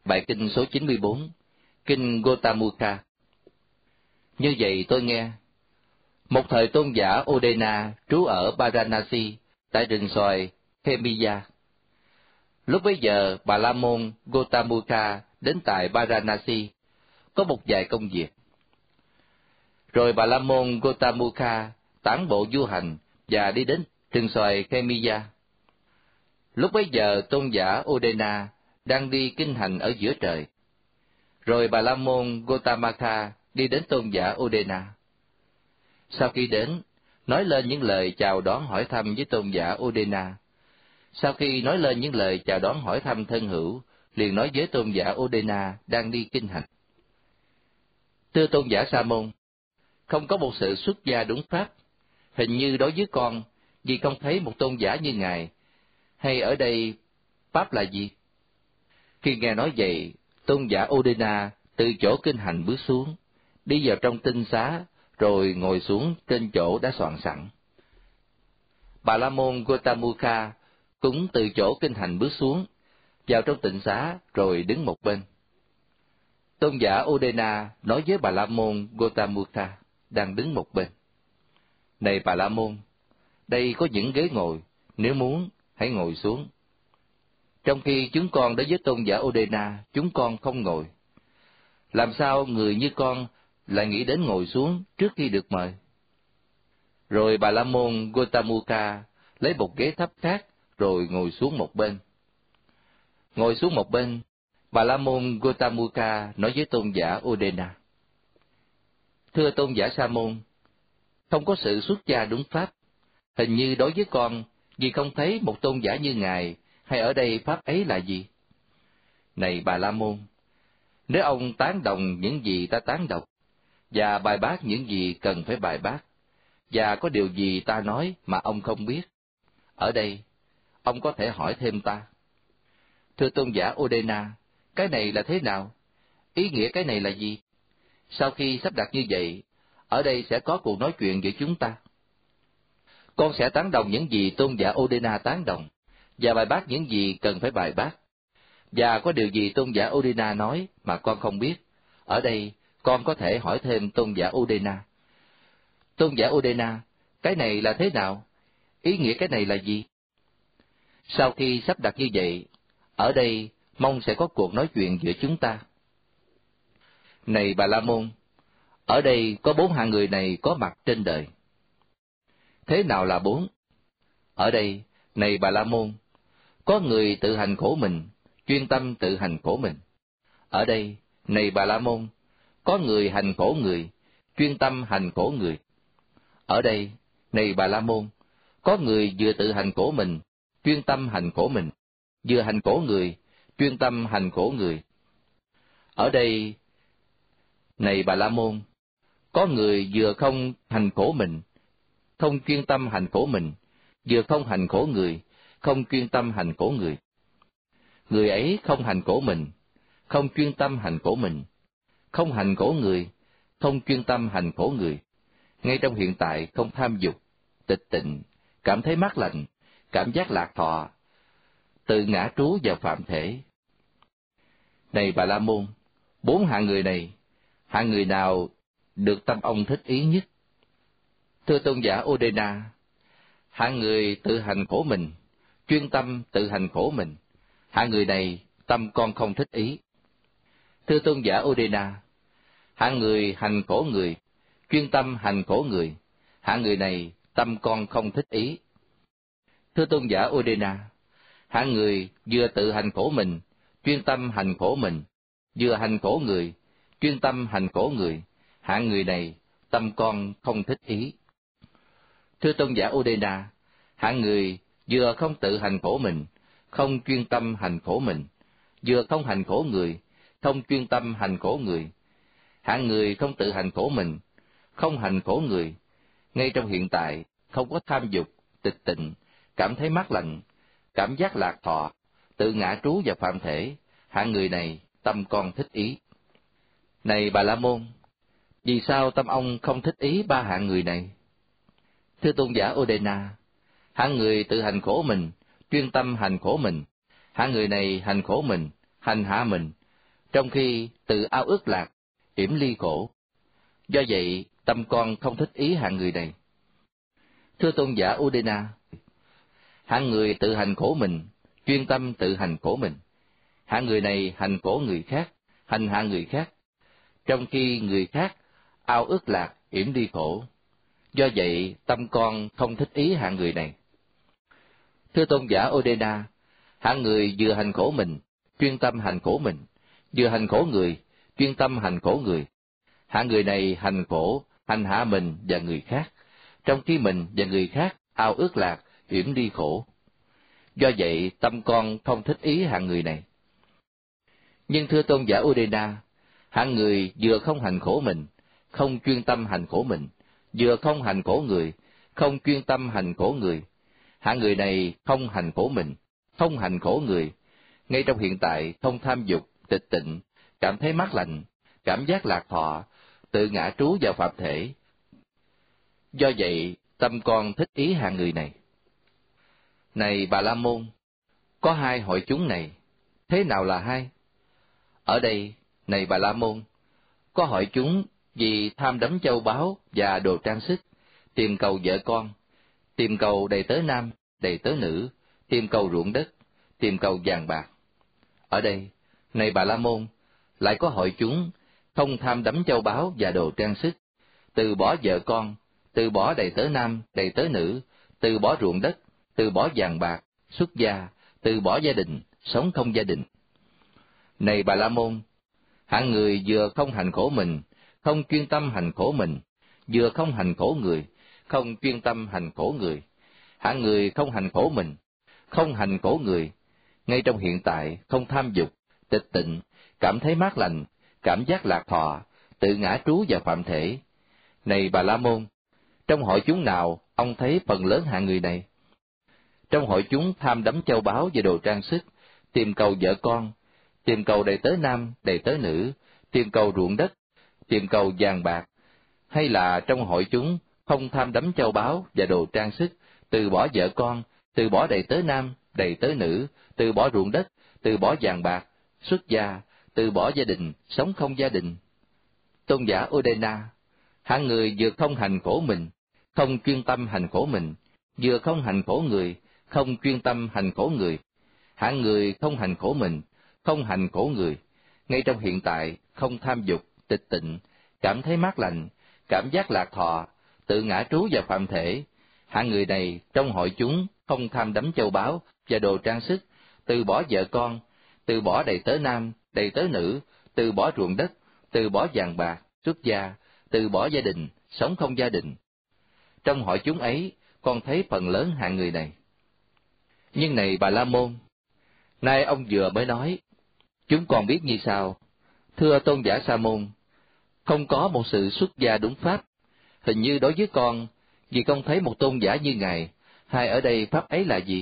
Bài kinh số 94, kinh Gotamukha. Như vậy tôi nghe, một thời tôn giả Udena trú ở Varanasi tại rừng xoài Khemiya. Lúc bấy giờ Bà La Môn Gotamukha đến tại Varanasi có một vài công việc. Rồi Bà La Môn Gotamukha tản bộ du hành và đi đến rừng xoài Khemiya. Lúc bấy giờ tôn giả Udena đang đi kinh hành ở giữa trời. Rồi Bà La Môn Gotamukha đi đến tôn giả Udena. Sau khi đến, nói lên những lời chào đón hỏi thăm với tôn giả Udena. Sau khi nói lên những lời chào đón hỏi thăm thân hữu, liền nói với tôn giả Udena đang đi kinh hành: Thưa tôn giả Sa Môn, không có một sự xuất gia đúng pháp. Hình như đối với con, vì không thấy một tôn giả như ngài, hay ở đây pháp là gì? Khi nghe nói vậy, tôn giả Udena từ chỗ kinh hành bước xuống, đi vào trong tinh xá, rồi ngồi xuống trên chỗ đã soạn sẵn. Bà La Môn Gotamukha cũng từ chỗ kinh hành bước xuống, vào trong tịnh xá, rồi đứng một bên. Tôn giả Udena nói với Bà La Môn Gotamukha đang đứng một bên: Này Bà La Môn, đây có những ghế ngồi, nếu muốn, hãy ngồi xuống. Trong khi chúng con đối với tôn giả Udena, chúng con không ngồi. Làm sao người như con lại nghĩ đến ngồi xuống trước khi được mời? Rồi Bà La Môn Gotamukha lấy một ghế thấp khác, rồi ngồi xuống một bên. Ngồi xuống một bên, Bà La Môn Gotamukha nói với tôn giả Udena: Thưa tôn giả Sa Môn, không có sự xuất gia đúng pháp. Hình như đối với con, vì không thấy một tôn giả như ngài, hay ở đây pháp ấy là gì? Này Bà La Môn, nếu ông tán đồng những gì ta tán đồng, và bài bác những gì cần phải bài bác, và có điều gì ta nói mà ông không biết, ở đây, ông có thể hỏi thêm ta. Thưa tôn giả Udena, cái này là thế nào? Ý nghĩa cái này là gì? Sau khi sắp đặt như vậy, ở đây sẽ có cuộc nói chuyện giữa chúng ta. Con sẽ tán đồng những gì tôn giả Udena tán đồng, và bài bác những gì cần phải bài bác. Và có điều gì tôn giả Udena nói mà con không biết, ở đây con có thể hỏi thêm tôn giả Udena. Tôn giả Udena, cái này là thế nào? Ý nghĩa cái này là gì? Sau khi sắp đặt như vậy, ở đây mong sẽ có cuộc nói chuyện giữa chúng ta. Này Bà La Môn, ở đây có 4 hạng người này có mặt trên đời. Thế nào là 4? Ở đây, này Bà La Môn, có người tự hành khổ mình, chuyên tâm tự hành khổ mình. Ở đây, này Bà La Môn, có người hành khổ người, chuyên tâm hành khổ người. Ở đây, này Bà La Môn, có người vừa tự hành khổ mình, chuyên tâm hành khổ mình, vừa hành khổ người, chuyên tâm hành khổ người. Ở đây, này Bà La Môn, có người vừa không hành khổ mình, không chuyên tâm hành khổ mình, vừa không hành khổ người, không chuyên tâm hành khổ người. Người ấy không hành khổ mình, không chuyên tâm hành khổ mình, không hành khổ người, không chuyên tâm hành khổ người. Ngay trong hiện tại không tham dục, tịch tịnh, cảm thấy mát lạnh, cảm giác lạc thọ, tự ngã trú vào phạm thể. Này Bà La Môn, 4 hạng người này, hạng người nào được tâm ông thích ý nhất? Thưa tôn giả Udena, hạng người tự hành khổ mình, chuyên tâm tự hành khổ mình, hạng người này tâm con không thích ý. Thưa tôn giả Udena, hạng người hành khổ người, chuyên tâm hành khổ người, hạng người này tâm con không thích ý. Thưa tôn giả Udena, hạng người vừa tự hành khổ mình, chuyên tâm hành khổ mình, vừa hành khổ người, chuyên tâm hành khổ người, hạng người này tâm con không thích ý. Thưa tôn giả Udena, hạng người vừa không tự hành khổ mình, không chuyên tâm hành khổ mình, vừa không hành khổ người, không chuyên tâm hành khổ người, hạng người không tự hành khổ mình, không hành khổ người, ngay trong hiện tại không có tham dục, tịch tịnh, cảm thấy mát lạnh, cảm giác lạc thọ, tự ngã trú vào phạm thể, hạng người này tâm con thích ý. Này Bà La Môn, vì sao tâm ông không thích ý 3 hạng người này? Thưa tôn giả Udena, hạng người tự hành khổ mình, chuyên tâm hành khổ mình, hạng người này hành khổ mình, hành hạ mình, trong khi tự ao ước lạc, yểm ly khổ. Do vậy, tâm con không thích ý hạng người này. Thưa tôn giả Udena, hạng người tự hành khổ mình, chuyên tâm tự hành khổ mình. Hạng người này hành khổ người khác, hành hạ người khác, trong khi người khác ao ước lạc, yểm ly khổ. Do vậy, tâm con không thích ý hạng người này. Thưa tôn giả Udena, hạng người vừa hành khổ mình, chuyên tâm hành khổ mình, vừa hành khổ người, chuyên tâm hành khổ người. Hạng người này hành khổ, hành hạ mình và người khác, trong khi mình và người khác ao ước lạc, yểm ly khổ. Do vậy, tâm con không thích ý hạng người này. Nhưng thưa tôn giả Udena, hạng người vừa không hành khổ mình, không chuyên tâm hành khổ mình, vừa không hành khổ người, không chuyên tâm hành khổ người. Hạng người này không hành khổ mình, không hành khổ người, ngay trong hiện tại không tham dục, tịch tịnh, cảm thấy mát lạnh, cảm giác lạc thọ, tự ngã trú vào phạm thể. Do vậy, tâm con thích ý hạng người này. Này Bà La Môn, có hai hội chúng này, thế nào là hai? Ở đây, này Bà La Môn, có hội chúng vì tham đắm châu báu và đồ trang sức, tìm cầu vợ con, tìm cầu đầy tớ nam, đầy tớ nữ, tìm cầu ruộng đất, tìm cầu vàng bạc. Ở đây, này Bà La Môn, lại có hội chúng không tham đắm châu báu và đồ trang sức, từ bỏ vợ con, từ bỏ đầy tớ nam, đầy tớ nữ, từ bỏ ruộng đất, từ bỏ vàng bạc, xuất gia, từ bỏ gia đình, sống không gia đình. Này Bà La Môn, hạng người vừa không hành khổ mình, không chuyên tâm hành khổ mình, vừa không hành khổ người, không chuyên tâm hành khổ người. Hạng người không hành khổ mình, không hành khổ người, ngay trong hiện tại không tham dục, tịch tịnh, cảm thấy mát lành, cảm giác lạc thọ, tự ngã trú vào phạm thể. Này Bà La Môn, trong hội chúng nào ông thấy phần lớn hạng người này? Trong hội chúng tham đắm châu báu và đồ trang sức, tìm cầu vợ con, tìm cầu đầy tớ nam, đầy tớ nữ, tìm cầu ruộng đất, tìm cầu vàng bạc, hay là trong hội chúng không tham đắm châu báu và đồ trang sức, từ bỏ vợ con, từ bỏ đầy tớ nam, đầy tớ nữ, từ bỏ ruộng đất, từ bỏ vàng bạc, xuất gia, từ bỏ gia đình, sống không gia đình? Tôn giả Udena, hạng người vừa không hành khổ mình, không chuyên tâm hành khổ mình, vừa không hành khổ người, không chuyên tâm hành khổ người. Hạng người không hành khổ mình, không hành khổ người, ngay trong hiện tại không tham dục, tịch tịnh, cảm thấy mát lành, cảm giác lạc thọ, tự ngã trú vào phạm thể. Hạng người này trong hội chúng không tham đắm châu báu và đồ trang sức, từ bỏ vợ con, từ bỏ đầy tớ nam, đầy tớ nữ, từ bỏ ruộng đất, từ bỏ vàng bạc, xuất gia, từ bỏ gia đình, sống không gia đình. Trong hội chúng ấy, con thấy phần lớn hạng người này. Nhưng này Bà La Môn, nay ông vừa mới nói, chúng con biết như sau. Thưa tôn giả Sa Môn, không có một sự xuất gia đúng pháp. Hình như đối với con, vì con thấy một tôn giả như Ngài, hay ở đây pháp ấy là gì?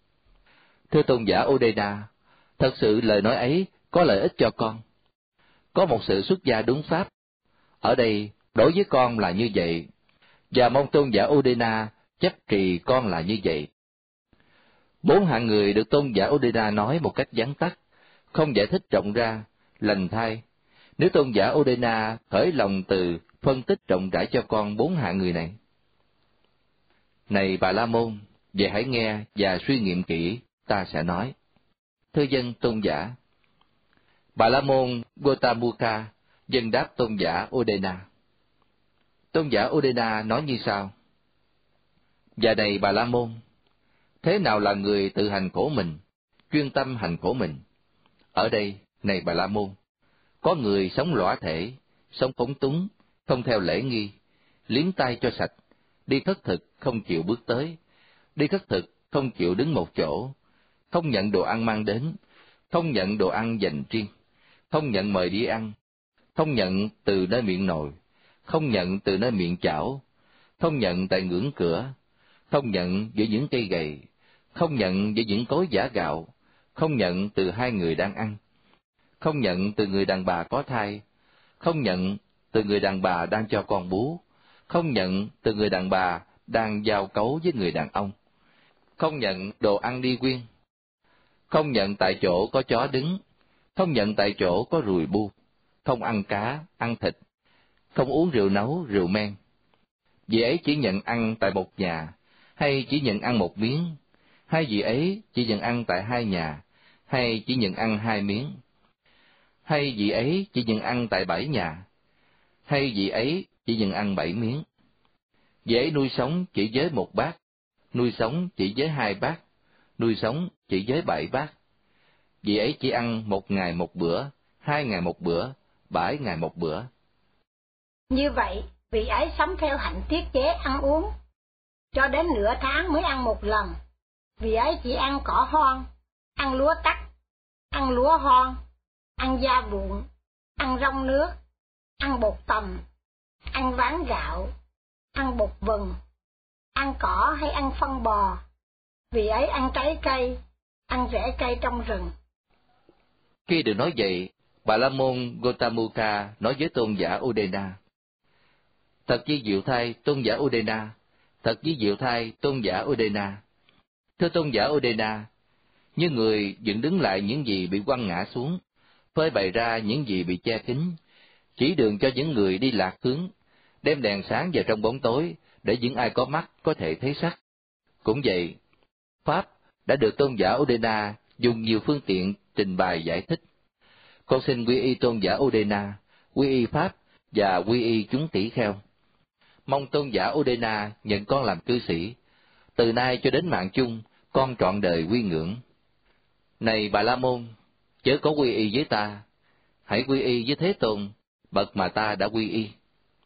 Thưa tôn giả Udena, thật sự lời nói ấy có lợi ích cho con. Có một sự xuất gia đúng pháp. Ở đây, đối với con là như vậy, và mong tôn giả Udena chấp trì con là như vậy. 4 hạng người được tôn giả Udena nói một cách vắn tắt, không giải thích rộng ra, lành thay. Nếu tôn giả Udena khởi lòng từ phân tích rộng rãi cho con 4 hạng người này. Này Bà La Môn, về hãy nghe và suy nghiệm kỹ, ta sẽ nói. Thưa dân tôn giả. Bà La Môn Gotamukha dân đáp tôn giả Udena. Tôn giả Udena nói như sau. Và này Bà La Môn, thế nào là người tự hành khổ mình, chuyên tâm hành khổ mình? Ở đây, này Bà La Môn, có người sống lõa thể, sống phóng túng, không theo lễ nghi, liếm tay cho sạch, đi khất thực không chịu bước tới, đi khất thực không chịu đứng một chỗ, không nhận đồ ăn mang đến, không nhận đồ ăn dành riêng, không nhận mời đi ăn, không nhận từ nơi miệng nồi, không nhận từ nơi miệng chảo, không nhận tại ngưỡng cửa, không nhận giữa những cây gầy, không nhận giữa những cối giã gạo, không nhận từ 2 người đang ăn, không nhận từ người đàn bà có thai, không nhận từ người đàn bà đang cho con bú, không nhận từ người đàn bà đang giao cấu với người đàn ông, không nhận đồ ăn đi quyên, không nhận tại chỗ có chó đứng, không nhận tại chỗ có ruồi bu, không ăn cá, ăn thịt, không uống rượu nấu, rượu men. Vị ấy chỉ nhận ăn tại một nhà, hay chỉ nhận ăn một miếng, hay vị ấy chỉ nhận ăn tại hai nhà, hay chỉ nhận ăn hai miếng, hay vị ấy chỉ nhận ăn tại 7 nhà, hay vị ấy chỉ nhận ăn 7 miếng. Vị ấy nuôi sống chỉ với một bát, nuôi sống chỉ với 2 bát, nuôi sống chỉ với 7 bát. Vị ấy chỉ ăn 1 ngày một bữa, 2 ngày một bữa, 7 ngày một bữa. Như vậy, vị ấy sống theo hạnh tiết chế ăn uống, cho đến nửa tháng mới ăn một lần. Vị ấy chỉ ăn cỏ hoang, ăn lúa tắc, ăn lúa hoang, ăn da vụn, ăn rong nước, ăn bột tầm, ăn ván gạo, ăn bột vừng, ăn cỏ hay ăn phân bò. Vị ấy ăn trái cây, ăn rễ cây trong rừng. Khi được nói vậy, Bà La Môn Gotamuka nói với tôn giả Udena: Thật chí diệu thay tôn giả Udena, thật chí diệu thay tôn giả Udena. Thưa tôn giả Udena, như người dựng đứng lại những gì bị quăng ngã xuống, phơi bày ra những gì bị che kín, chỉ đường cho những người đi lạc hướng, đem đèn sáng vào trong bóng tối để những ai có mắt có thể thấy sắc. Cũng vậy, Pháp đã được tôn giả Udena dùng nhiều phương tiện trình bày giải thích. Con xin quy y tôn giả Udena, quy y Pháp và quy y chúng tỷ kheo. Mong tôn giả Udena nhận con làm cư sĩ. Từ nay cho đến mạng chung, con trọn đời quy ngưỡng. Này Bà La Môn, chớ có quy y với ta, hãy quy y với Thế Tôn, bậc mà ta đã quy y.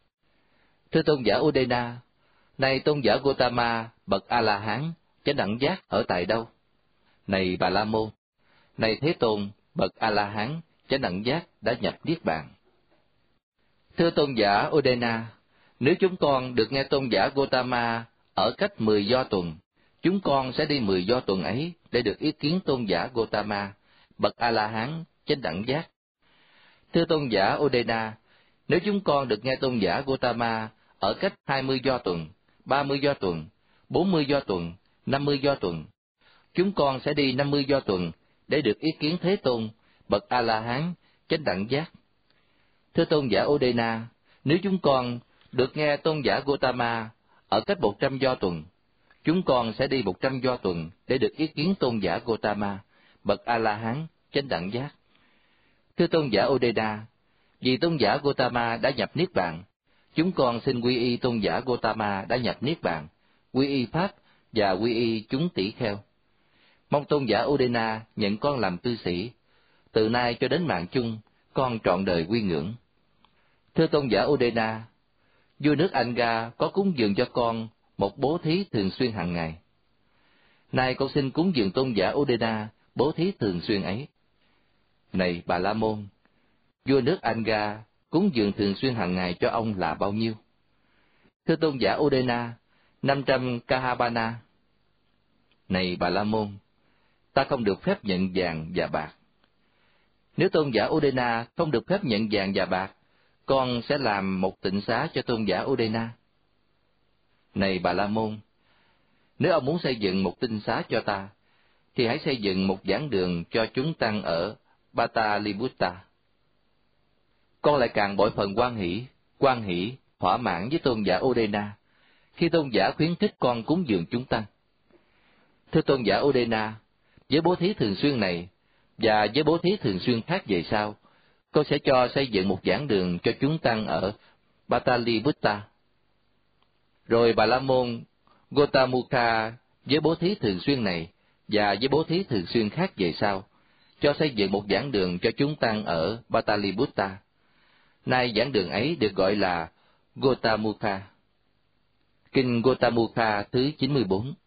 Thưa tôn giả Udena, này tôn giả Gotama, bậc A-la-hán, chánh đẳng giác ở tại đâu? Này Bà La Môn, này Thế Tôn, bậc A-la-hán, chánh đẳng giác đã nhập niết bàn. Thưa tôn giả Udena, nếu chúng con được nghe tôn giả Gotama ở cách 10 do tuần, chúng con sẽ đi 10 do tuần ấy để được ý kiến tôn giả Gotama, bậc A-la-hán, chánh đẳng giác. Thưa tôn giả Udena, nếu chúng con được nghe tôn giả Gotama ở cách 20 do tuần, 30 do tuần, 40 do tuần, 50 do tuần, chúng con sẽ đi 50 do tuần để được ý kiến Thế Tôn, bậc A-la-hán, chánh đẳng giác. Thưa tôn giả Udena, nếu chúng con được nghe tôn giả Gotama ở cách 100 do tuần, chúng con sẽ đi 100 do tuần để được ý kiến tôn giả Gotama, bậc A-la-hán, chánh đẳng giác. Thưa tôn giả Udena, vì tôn giả Gotama đã nhập niết bàn, chúng con xin quy y tôn giả Gotama đã nhập niết bàn, quy y Pháp và quy y chúng tỷ kheo. Mong tôn giả Udena nhận con làm cư sĩ. Từ nay cho đến mạng chung, con trọn đời quy ngưỡng. Thưa tôn giả Udena, vua nước Anga có cúng dường cho con một bố thí thường xuyên hàng ngày. Nay con xin cúng dường tôn giả Udena bố thí thường xuyên ấy. Này Bà La Môn, vua nước Anga cúng dường thường xuyên hàng ngày cho ông là bao nhiêu? Thưa tôn giả Udena, 500 Kahabana. Này Bà La Môn, ta không được phép nhận vàng và bạc. Nếu tôn giả Udena không được phép nhận vàng và bạc, con sẽ làm một tịnh xá cho tôn giả Udena. Này Bà La Môn, nếu ông muốn xây dựng một tịnh xá cho ta, thì hãy xây dựng một giảng đường cho chúng tăng ở Pataliputta. Con lại càng bội phần quan hỷ, thỏa mãn với tôn giả Udena, khi tôn giả khuyến khích con cúng dường chúng tăng. Thưa tôn giả Udena, với bố thí thường xuyên này, và với bố thí thường xuyên khác về sau, con sẽ cho xây dựng một giảng đường cho chúng tăng ở Pataliputta. Rồi Bà La Môn Gotamukha với bố thí thường xuyên này, và với bố thí thường xuyên khác về sau, cho xây dựng một giảng đường cho chúng tăng ở Pataliputta. Nay giảng đường ấy được gọi là Gotamukha. Kinh Gotamukha thứ 94.